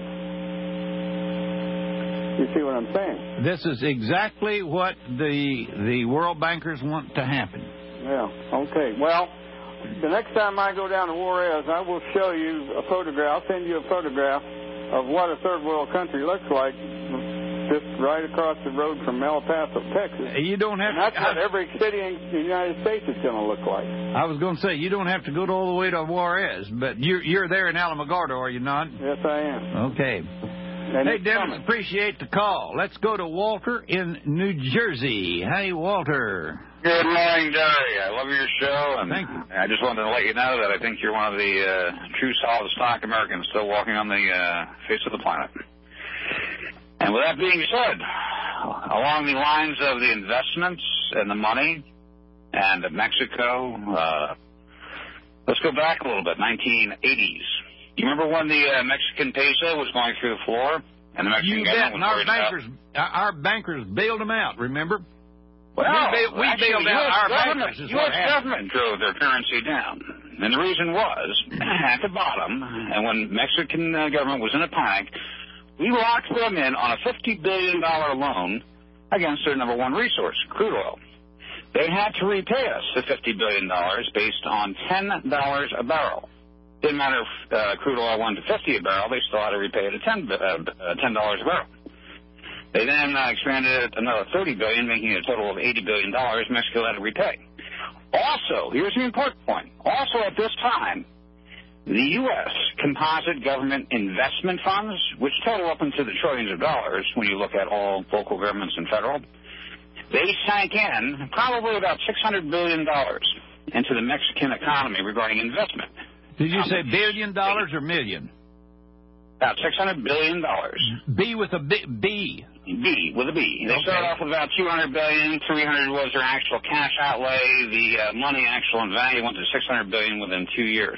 You see what I'm saying? This is exactly what the the world bankers want to happen. Yeah, okay. Well, the next time I go down to Juarez, I will show you a photograph. I'll send you a photograph of what a third world country looks like just right across the road from El Paso, Texas. You don't have and that's to, what every city in the United States is going to look like. I was going to say, you don't have to go all the way to Juarez, but you're, you're there in Alamogordo, are you not? Yes, I am. Okay. And hey, Dennis, appreciate the call. Let's go to Walter in New Jersey. Hey, Walter. Good morning, Derry. I love your show, and Thank you. I just wanted to let you know that I think you're one of the uh, true solid stock Americans still walking on the uh, face of the planet. And with that being said, along the lines of the investments and the money and Mexico, uh, let's go back a little bit, nineteen eighties. You remember when the uh, Mexican peso was going through the floor? And the Mexican you government bet, was and our bankers, about... our bankers bailed them out, remember? Well, we bailed, we actually, bailed the out U S our government, bankers. Is U S what happened. government drove their currency down. And the reason was, at the bottom, and when Mexican uh, government was in a panic, we locked them in on a fifty billion dollars loan against their number one resource, crude oil. They had to repay us the fifty billion dollars based on ten dollars a barrel. Didn't matter if uh, crude oil went to fifty a barrel, they still had to repay it at ten dollars a barrel. They then uh, expanded it another thirty billion dollars, making it a total of eighty billion dollars. Mexico had to repay. Also, here's the important point. Also at this time, the U S composite government investment funds, which total up into the trillions of dollars when you look at all local governments and federal, they sank in probably about six hundred billion dollars into the Mexican economy regarding investment. Did you um, say billion dollars or million? About six hundred billion dollars. B with a B. B. B with a B. They okay. started off with about two hundred billion dollars. three hundred was their actual cash outlay. The uh, money actual in value went to six hundred billion dollars within two years.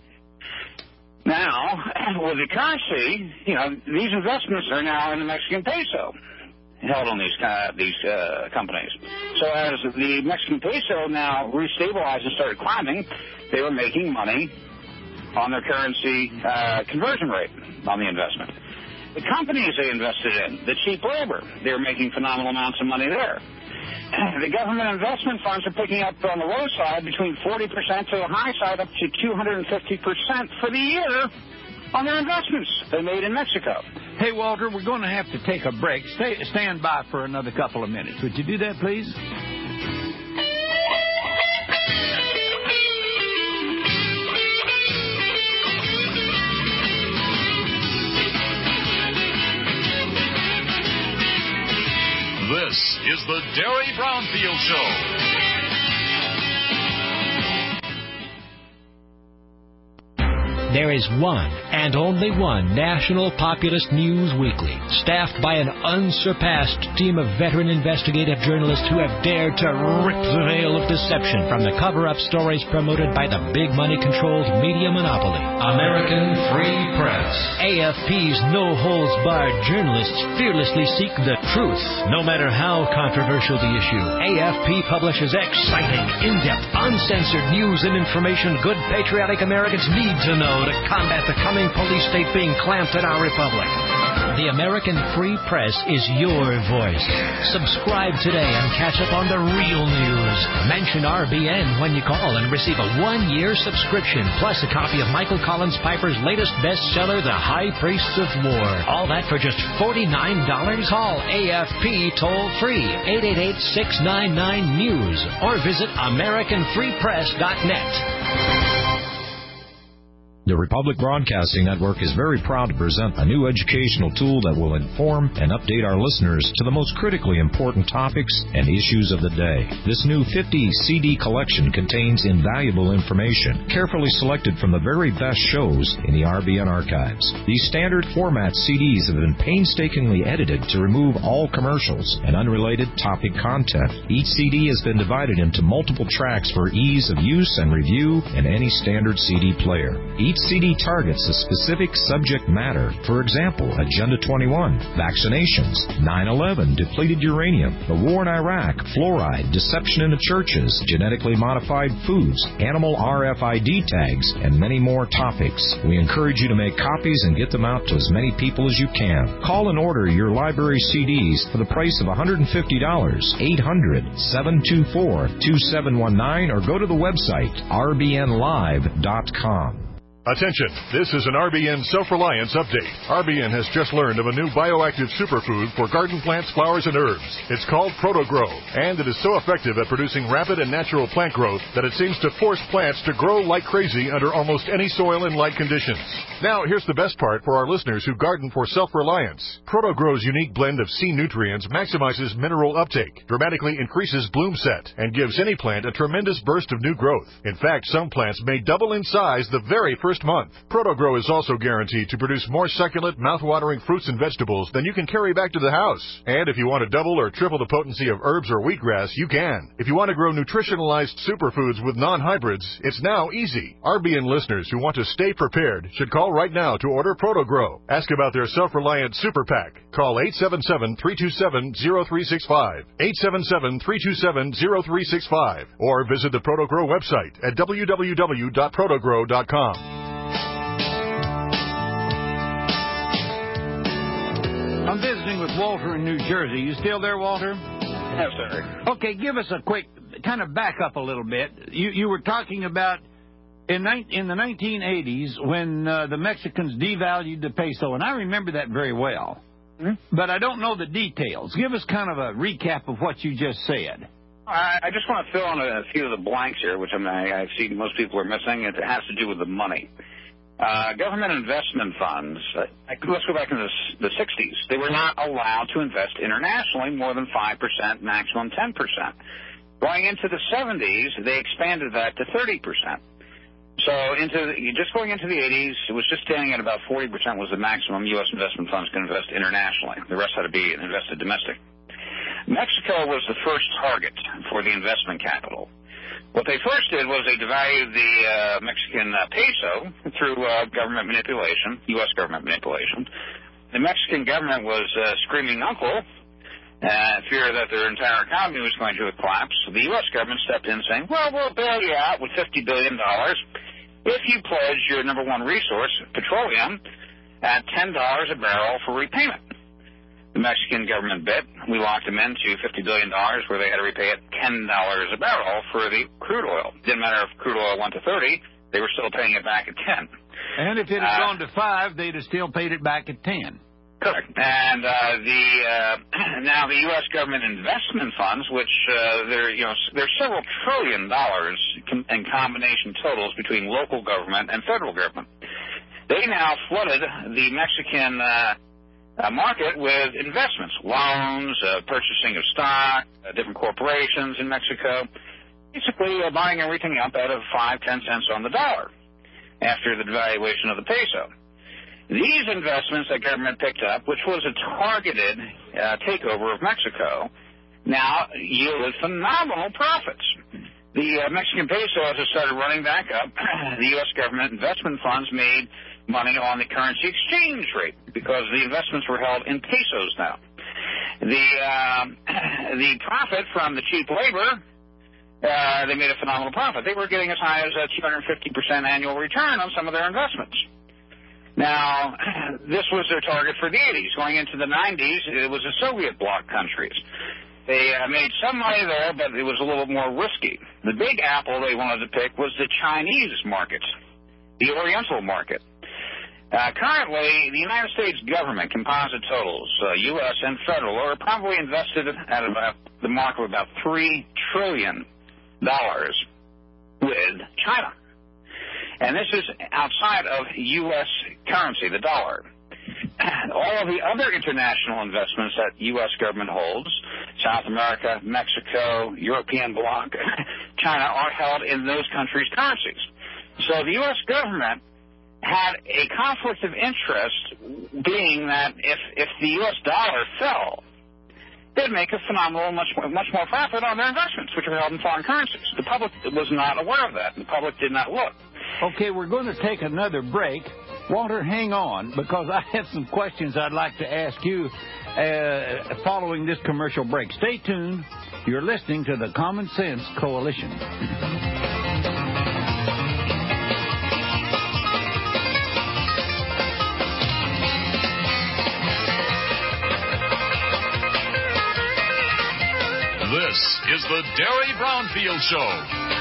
Now, with the currency, you know, these investments are now in the Mexican peso held on these uh, these uh, companies. So as the Mexican peso now restabilized and started climbing, they were making money on their currency uh, conversion rate on the investment. The companies they invested in, the cheap labor, they were making phenomenal amounts of money there. The government investment funds are picking up on the low side between forty percent to the high side up to two hundred fifty percent for the year on their investments they made in Mexico. Hey, Walter, we're going to have to take a break. Stay, stand by for another couple of minutes. Would you do that, please? This is the Derry Brownfield Show. There is one and only one national populist news weekly, staffed by an unsurpassed team of veteran investigative journalists who have dared to rip the veil of deception from the cover-up stories promoted by the big money-controlled media monopoly, American Free Press. A F P's no-holds-barred journalists fearlessly seek the truth, no matter how controversial the issue. A F P publishes exciting, in-depth, uncensored news and information good patriotic Americans need to know to combat the coming police state being clamped in our republic. The American Free Press is your voice. Subscribe today and catch up on the real news. Mention R B N when you call and receive a one-year subscription, plus a copy of Michael Collins Piper's latest bestseller, The High Priests of War. All that for just forty-nine dollars. Call A F P toll-free, eight eight eight, six nine nine, news, or visit american free press dot net. The Republic Broadcasting Network is very proud to present a new educational tool that will inform and update our listeners to the most critically important topics and issues of the day. This new fifty C D collection contains invaluable information, carefully selected from the very best shows in the R B N archives. These standard format C Ds have been painstakingly edited to remove all commercials and unrelated topic content. Each C D has been divided into multiple tracks for ease of use and review in any standard C D player. Each Each C D targets a specific subject matter. For example, Agenda twenty-one, vaccinations, nine eleven, depleted uranium, the war in Iraq, fluoride, deception in the churches, genetically modified foods, animal R F I D tags, and many more topics. We encourage you to make copies and get them out to as many people as you can. Call and order your library C Ds for the price of one hundred fifty dollars, eight hundred, seven two four, two seven one nine, or go to the website r b n live dot com. Attention, this is an R B N Self-Reliance Update. R B N has just learned of a new bioactive superfood for garden plants, flowers, and herbs. It's called ProtoGrow, and it is so effective at producing rapid and natural plant growth that it seems to force plants to grow like crazy under almost any soil and light conditions. Now, here's the best part for our listeners who garden for self-reliance. ProtoGrow's unique blend of C nutrients maximizes mineral uptake, dramatically increases bloom set, and gives any plant a tremendous burst of new growth. In fact, some plants may double in size the very first month. ProtoGrow is also guaranteed to produce more succulent, mouth-watering fruits and vegetables than you can carry back to the house. And if you want to double or triple the potency of herbs or wheatgrass, you can. If you want to grow nutritionalized superfoods with non-hybrids, it's now easy. R B N listeners who want to stay prepared should call right now to order ProtoGrow. Ask about their self-reliant super pack. Call eight seven seven, three two seven, zero three six five, eight seven seven, three two seven, zero three six five, or visit the ProtoGrow website at w w w dot protogrow dot com. I'm visiting with Walter in New Jersey. You still there, Walter? Yes, sir. Okay, give us a quick, kind of back up a little bit. You you were talking about in, in the nineteen eighties when uh, the Mexicans devalued the peso, and I remember that very well. Mm-hmm. But I don't know the details. Give us kind of a recap of what you just said. I, I just want to fill in a, a few of the blanks here, which I mean, I, I see most people are missing. It has to do with the money. Uh, government investment funds, uh, let's go back into the, the sixties. They were not allowed to invest internationally more than five percent, maximum ten percent. Going into the seventies, they expanded that to thirty percent. So into the, just going into the eighties, it was just standing at about forty percent was the maximum U S investment funds can invest internationally. The rest had to be invested domestic. Mexico was the first target for the investment capital. What they first did was they devalued the uh, Mexican uh, peso through uh, government manipulation, U S government manipulation. The Mexican government was uh, screaming uncle, uh, fear that their entire economy was going to collapse. The U S government stepped in saying, well, we'll bail you out with fifty billion dollars if you pledge your number one resource, petroleum, at ten dollars a barrel for repayment. The Mexican government bit. We locked them into fifty billion dollars where they had to repay at ten dollars a barrel for the crude oil. Didn't matter if crude oil went to thirty, they were still paying it back at ten. And if it had uh, gone to five, they'd have still paid it back at ten. Correct. And uh, the uh, now the U S government investment funds, which uh, there you know there's several trillion dollars in combination totals between local government and federal government. They now flooded the Mexican uh, Uh, market with investments, loans, uh, purchasing of stock, uh, different corporations in Mexico, basically uh, buying everything up out of five, ten cents on the dollar after the devaluation of the peso. These investments that government picked up, which was a targeted uh, takeover of Mexico, now yielded phenomenal profits. The uh, Mexican peso, as it started running back up, the U S government investment funds made money on the currency exchange rate because the investments were held in pesos now. The uh, the profit from the cheap labor, uh, they made a phenomenal profit. They were getting as high as a two hundred fifty percent annual return on some of their investments. Now, this was their target for the eighties. Going into the nineties, it was the Soviet bloc countries. They uh, made some money there, but it was a little bit more risky. The big apple they wanted to pick was the Chinese market, the Oriental market. Uh, currently, the United States government, composite totals, uh, U S and federal, are probably invested at about the mark of about three trillion dollars with China. And this is outside of U S currency, the dollar. All of the other international investments that U S government holds, South America, Mexico, European bloc, China, are held in those countries' currencies. So the U S government had a conflict of interest, being that if, if the U S dollar fell, they'd make a phenomenal, much more, much more profit on their investments, which are held in foreign currencies. The public was not aware of that. The public did not look. Okay, we're going to take another break. Walter, hang on, because I have some questions I'd like to ask you uh, following this commercial break. Stay tuned. You're listening to the Common Sense Coalition. This is the Derry Brownfield Show.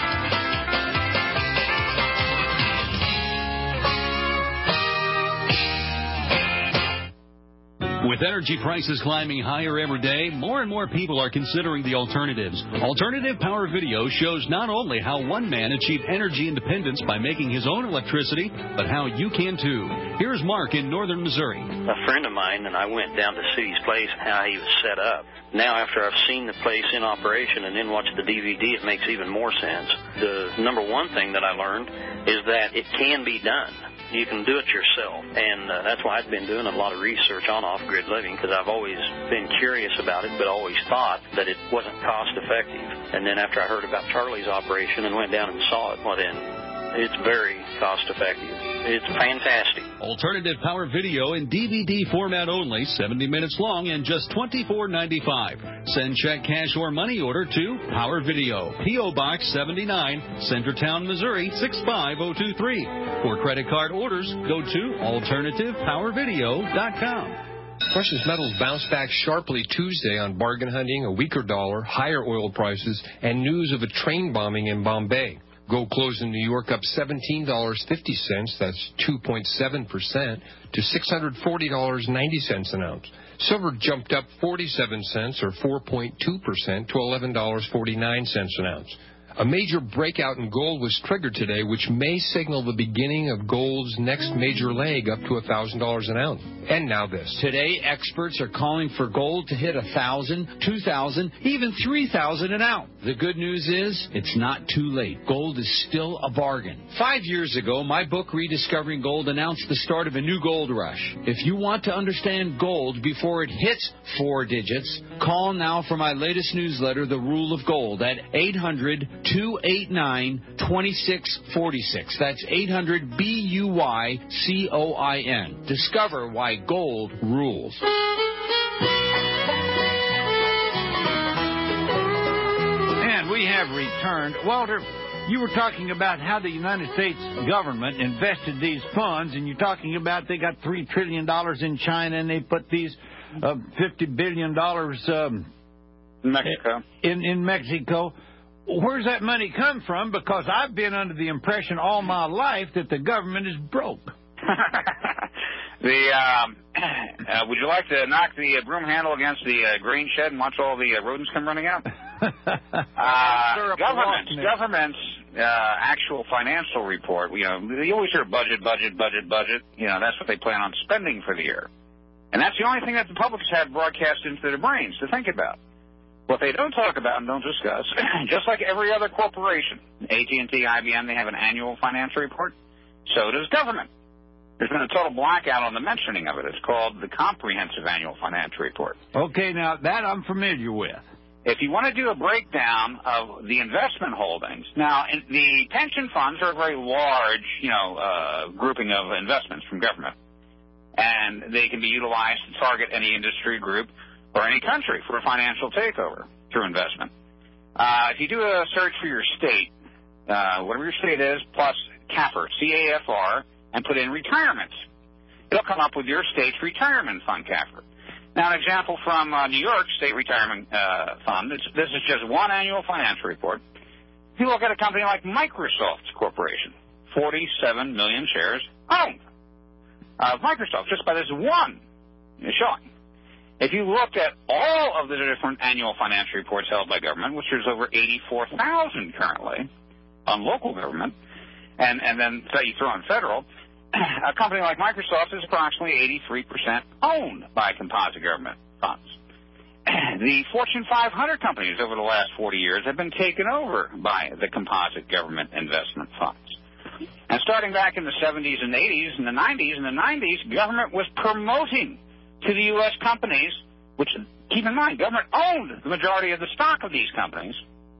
With energy prices climbing higher every day, more and more people are considering the alternatives. Alternative Power Video shows not only how one man achieved energy independence by making his own electricity, but how you can too. Here's Mark in northern Missouri. A friend of mine and I went down to see his place and how he was set up. Now, after I've seen the place in operation and then watched the D V D, it makes even more sense. The number one thing that I learned is that it can be done. You can do it yourself, and uh, that's why I've been doing a lot of research on off-grid living, because I've always been curious about it, but always thought that it wasn't cost-effective. And then after I heard about Charlie's operation and went down and saw it, well then, it's very cost-effective. It's fantastic. Alternative Power Video in D V D format only, seventy minutes long, and just twenty-four ninety-five. Send check, cash, or money order to Power Video, P O Box seventy-nine, Centertown, Missouri six five zero two three. For credit card orders, go to alternative power video dot com. Precious metals bounced back sharply Tuesday on bargain hunting, a weaker dollar, higher oil prices, and news of a train bombing in Bombay. Gold closed in New York up seventeen dollars and fifty cents, that's two point seven percent, to six hundred forty dollars and ninety cents an ounce. Silver jumped up forty-seven cents, or four point two percent, to eleven dollars and forty-nine cents an ounce. A major breakout in gold was triggered today, which may signal the beginning of gold's next major leg up to one thousand dollars an ounce. And now this. Today, experts are calling for gold to hit one thousand dollars, two thousand dollars, even three thousand dollars an ounce. The good news is it's not too late. Gold is still a bargain. Five years ago, my book, Rediscovering Gold, announced the start of a new gold rush. If you want to understand gold before it hits four digits, call now for my latest newsletter, The Rule of Gold, at eight hundred, two eight nine, two six four six. That's eight hundred B U Y C O I N. Discover why gold rules. And we have returned. Walter, you were talking about how the United States government invested these funds, and you're talking about they got three trillion dollars in China, and they put these uh, fifty billion dollars um, Mexico. in, in Mexico. Where's that money come from? Because I've been under the impression all my life that the government is broke. the um, uh, would you like to knock the uh, broom handle against the uh, grain shed and watch all the uh, rodents come running out? uh, government's government's uh, actual financial report. You know, you always hear budget, budget, budget, budget. You know, that's what they plan on spending for the year, and that's the only thing that the public has had broadcast into their brains to think about. What they don't talk about and don't discuss, just like every other corporation, A T and T, I B M, they have an annual financial report. So does government. There's been a total blackout on the mentioning of it. It's called the Comprehensive Annual Financial Report. Okay, now that I'm familiar with. If you want to do a breakdown of the investment holdings, now in, the pension funds are a very large, you know, uh, grouping of investments from government, and they can be utilized to target any industry group or any country for a financial takeover through investment. Uh, if you do a search for your state, uh, whatever your state is, plus C A F R, C A F R, and put in retirement, it'll come up with your state's retirement fund capper. Now, an example from uh, New York State Retirement uh, Fund, it's, this is just one annual financial report. If you look at a company like Microsoft Corporation, forty-seven million shares owned of Microsoft, just by this one showing. If you looked at all of the different annual financial reports held by government, which there's over eighty-four thousand currently on local government, and, and then say you throw in federal, a company like Microsoft is approximately eighty-three percent owned by composite government funds. The Fortune five hundred companies over the last forty years have been taken over by the composite government investment funds. And starting back in the seventies and eighties and the nineties, in the nineties, government was promoting to the U S companies, which, keep in mind, government owned the majority of the stock of these companies,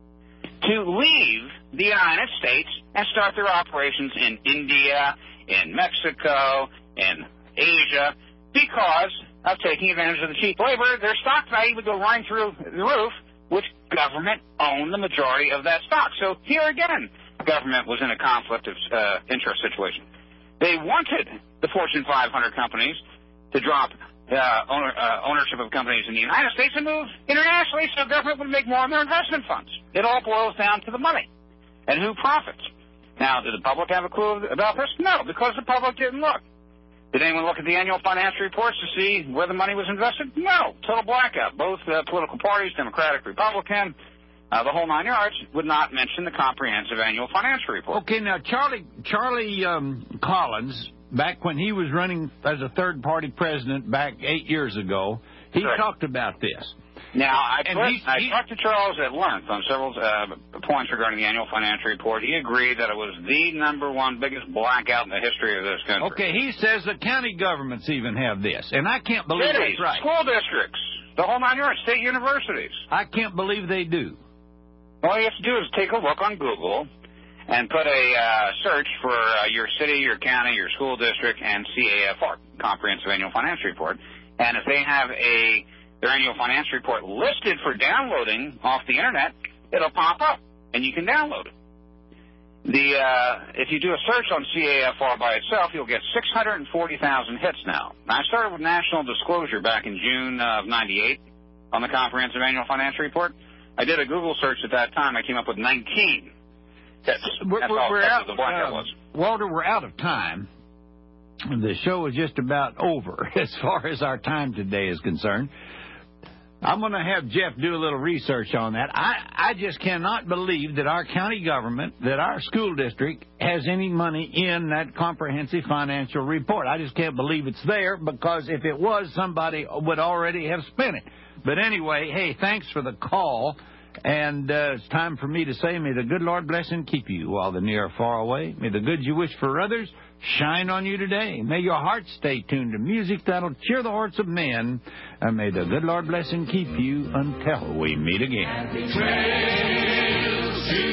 to leave the United States and start their operations in India, in Mexico, in Asia, because of taking advantage of the cheap labor. Their stock value would go running through the roof, which government owned the majority of that stock. So here again, government was in a conflict of uh, interest situation. They wanted the Fortune five hundred companies to drop uh, owner, uh, ownership of companies in the United States and move internationally so government would make more on their investment funds. It all boils down to the money and who profits. Now, did the public have a clue about this? No, because the public didn't look. Did anyone look at the annual financial reports to see where the money was invested? No. Total blackout. Both uh, political parties, Democratic, Republican, uh, the whole nine yards, would not mention the comprehensive annual financial report. Okay, now, Charlie Charlie um, Collins, back when he was running as a third-party president back eight years ago, he Correct. talked about this. Now, I, And put, he- I he- talked to Charles at length on several uh, points regarding the annual financial report. He agreed that it was the number one biggest blackout in the history of this country. Okay, he says the county governments even have this, and I can't believe Cities, that's right. school districts, the whole nine yards, state universities. I can't believe they do. All you have to do is take a look on Google and put a uh, search for uh, your city, your county, your school district, and C A F R, Comprehensive Annual Financial Report. And if they have a their annual financial report listed for downloading off the internet, it'll pop up, and you can download it. The uh, if you do a search on C A F R by itself, you'll get six hundred forty thousand hits now. Now, I started with National Disclosure back in June of ninety-eight on the Comprehensive Annual Financial Report. I did a Google search at that time. I came up with nineteen hits. We're, That's we're, all we're that's out, what the blackout um, was. Walter, we're out of time. The show is just about over as far as our time today is concerned. I'm going to have Jeff do a little research on that. I, I just cannot believe that our county government, that our school district has any money in that comprehensive financial report. I just can't believe it's there, because if it was, somebody would already have spent it. But anyway, hey, thanks for the call. And uh, it's time for me to say, may the good Lord bless and keep you while the near are far away. May the good you wish for others shine on you today. May your heart stay tuned to music that'll cheer the hearts of men. And may the good Lord bless and keep you until we meet again. Happy trails to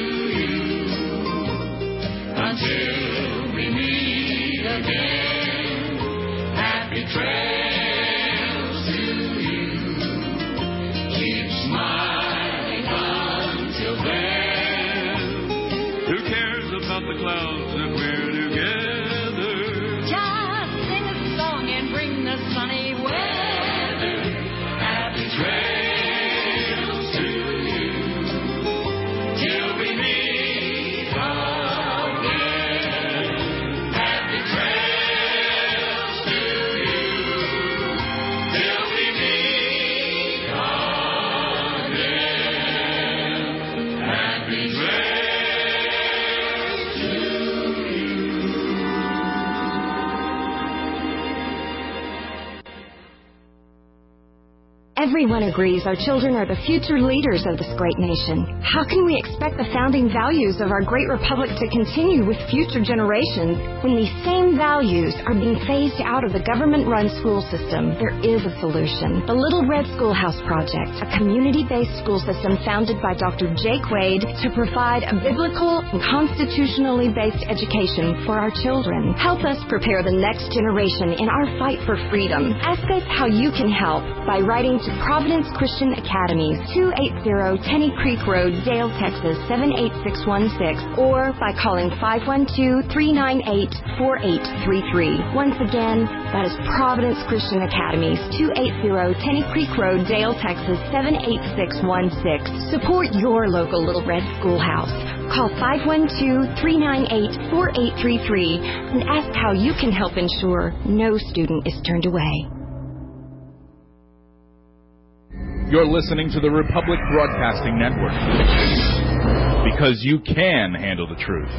you until we meet again. Happy trails to you. Keep smiling until then. Who cares about the clouds that we're together? Just sing a song and bring the sunny weather. Happy trails to you till we meet again. Happy trails to you till we meet again. Happy trails to you. Everyone agrees our children are the future leaders of this great nation. How can we expect the founding values of our great republic to continue with future generations when these same values are being phased out of the government-run school system? There is a solution. The Little Red Schoolhouse Project, a community-based school system founded by Doctor Jake Wade to provide a biblical and constitutionally based education for our children. Help us prepare the next generation in our fight for freedom. Ask us how you can help by writing to to Providence Christian Academies, two eighty Tenney Creek Road, Dale, Texas, seven eight six one six, or by calling five one two, three nine eight, four eight three three. Once again, that is Providence Christian Academies, two eighty Tenney Creek Road, Dale, Texas, seven eight six one six. Support your local Little Red Schoolhouse. Call five one two, three nine eight, four eight three three and ask how you can help ensure no student is turned away. You're listening to the Republic Broadcasting Network. Because you can handle the truth.